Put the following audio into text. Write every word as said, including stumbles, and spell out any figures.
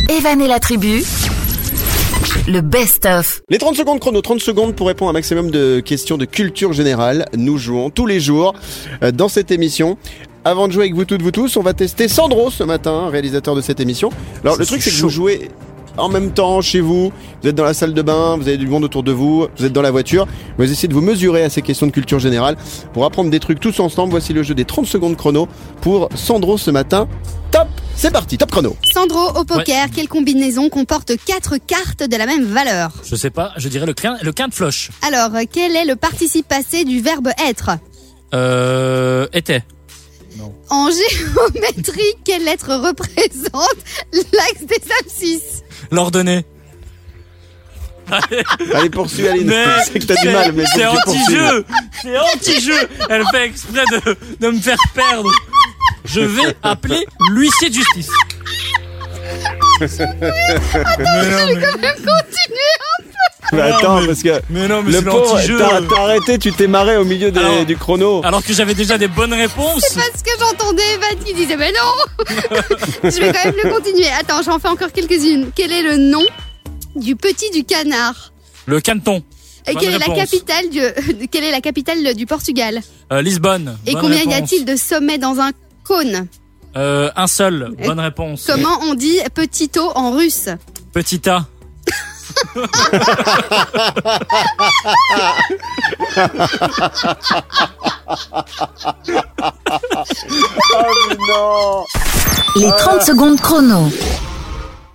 Evan et la tribu, le best-of. Les trente secondes chrono, trente secondes pour répondre à un maximum de questions de culture générale. Nous jouons tous les jours dans cette émission. Avant de jouer avec vous toutes, vous tous, on va tester Sandro ce matin, réalisateur de cette émission. Alors Je le truc c'est que chaud. vous jouez en même temps chez vous, vous êtes dans la salle de bain, vous avez du monde autour de vous, vous êtes dans la voiture, vous essayez de vous mesurer à ces questions de culture générale pour apprendre des trucs tous ensemble. Voici le jeu des trente secondes chrono pour Sandro ce matin. Top, c'est parti, top chrono. Sandro, au poker, quelle combinaison comporte quatre cartes de la même valeur? Je sais pas, je dirais le quin, le quinte floche. Alors, quel est le participe passé du verbe être? Euh, était. En géométrie, quelle lettre représente l'axe des abscisses? L'ordonnée. Allez, poursuis Aline, Mais je sais que t'as du mal, mais c'est faut que tu poursuives. anti-jeu. C'est anti-jeu. Elle fait exprès de, de me faire perdre. Je vais appeler l'huissier de justice. Attends, je vais quand même continuer. Mais attends, mais- parce que Mais non, mais le c'est pauvre, l'anti-jeu. t'as, t'as arrêté, tu t'es marré au milieu des- Alors- du chrono. Alors que j'avais déjà des bonnes réponses. Parce que j'entendais Evan qui disait mais non. Je vais quand même le continuer. Attends, j'en fais encore quelques-unes. Quel est le nom du petit du canard? Le canton. Et Bonne quelle est la réponse. capitale du quelle est la capitale du Portugal? Euh, Lisbonne. Et Bonne combien y réponse. a-t-il de sommets dans un cône? euh, Un seul. Bonne réponse. Comment on dit petit o en russe? Petit A. Oh mais non. Les trente secondes chrono.